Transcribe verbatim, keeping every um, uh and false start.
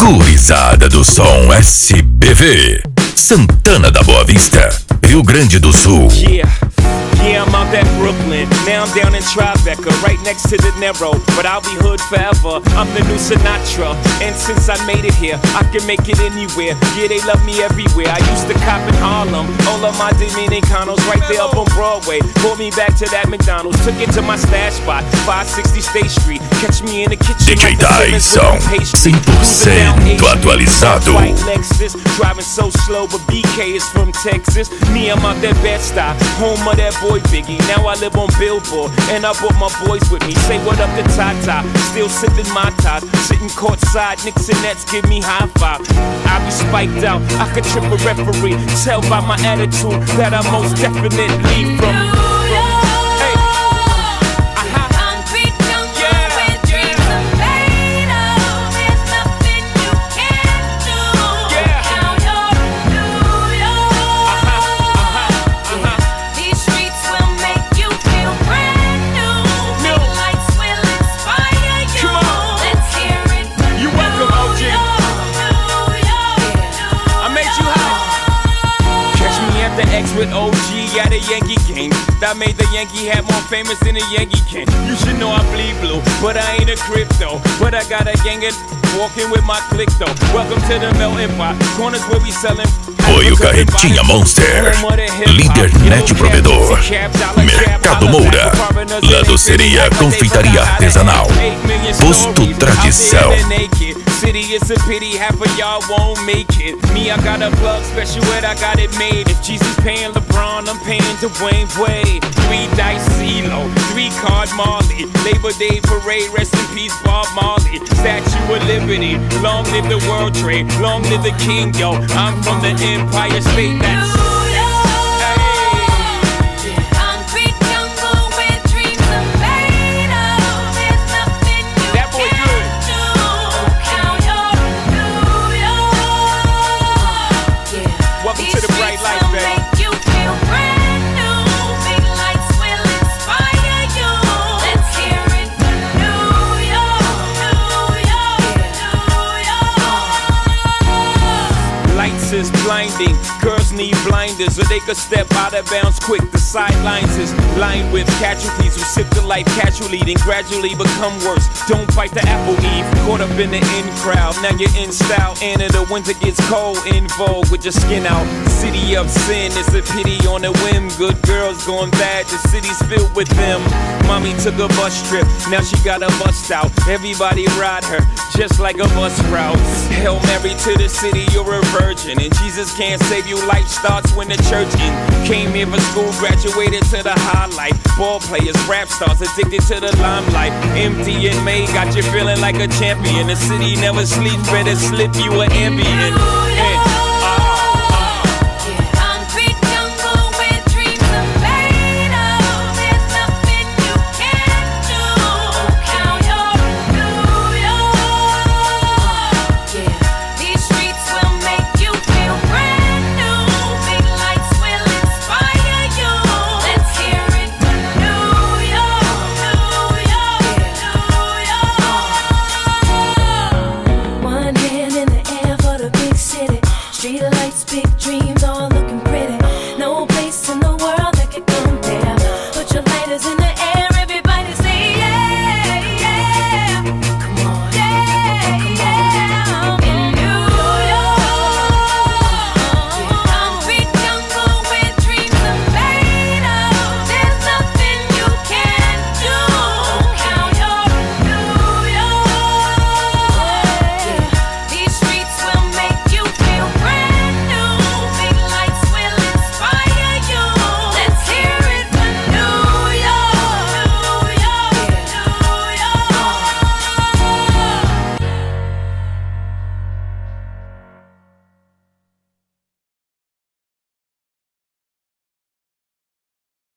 Gurizada do som S B V, Santana da Boa Vista, Rio Grande do Sul. Yeah. Yeah, I'm out at Brooklyn, now I'm down in Tribeca, right next to De Niro, but I'll be hood forever, I'm the new Sinatra, and since I made it here, I can make it anywhere, yeah, they love me everywhere, I used to cop in Harlem, all of my Dominicanos right there up on Broadway, pulled me back to that McDonald's, took it to my stash spot, five sixty State Street, catch me in the kitchen, D J Tyson, cem por cento atualizado. White Lexus, driving so slow, but B K is from Texas, me, I'm out that Bed-Stuy, home of that boy Biggie, now I live on Billboard, and I brought my boys with me. Say what up to Tata, still sipping my ties, sitting courtside, Knicks and Nets give me high five. I be spiked out, I could trip a referee, tell by my attitude that I'm most definitely from. With O G at a Yankee game, that made the Yankee hat more famous than a Yankee can. You should know I bleed blue, but I ain't a crypto. But I got a gang of walking with my click though. Welcome to the melting pot, corners where we selling. Foi o Carretinha Monster, líder net provedor, Mercado Moura, La Doceria Confeitaria Artesanal, Posto Tradição. City, it's a pity half of y'all won't make it. Me, I got a plug special ed, I got it made. If Jesus paying LeBron, I'm paying Dwayne Wade. Three dice CeeLo, three card Marley. Labor Day parade, rest in peace Bob Marley. Statue of Liberty, long live the World Trade, long live the King, yo. I'm from the Empire State, that's blinding. Girls need blinders so they could step out of bounds quick. The sidelines is lined with casualties who sip the life casually, then gradually become worse. Don't bite the apple, Eve. Caught up in the in crowd, now you're in style. And in the winter gets cold, in vogue with your skin out. City of sin, it's a pity on a whim. Good girls going bad, the city's filled with them. Mommy took a bus trip, now she got a bust out. Everybody ride her, just like a bus route. Hail Mary to the city, you're a virgin. And Jesus can't save you, life starts when the church in. Came here for school, graduated to the highlight. Ball players, rap stars, addicted to the limelight. Empty in May, got you feeling like a champion. The city never sleeps, better slip you an ambient.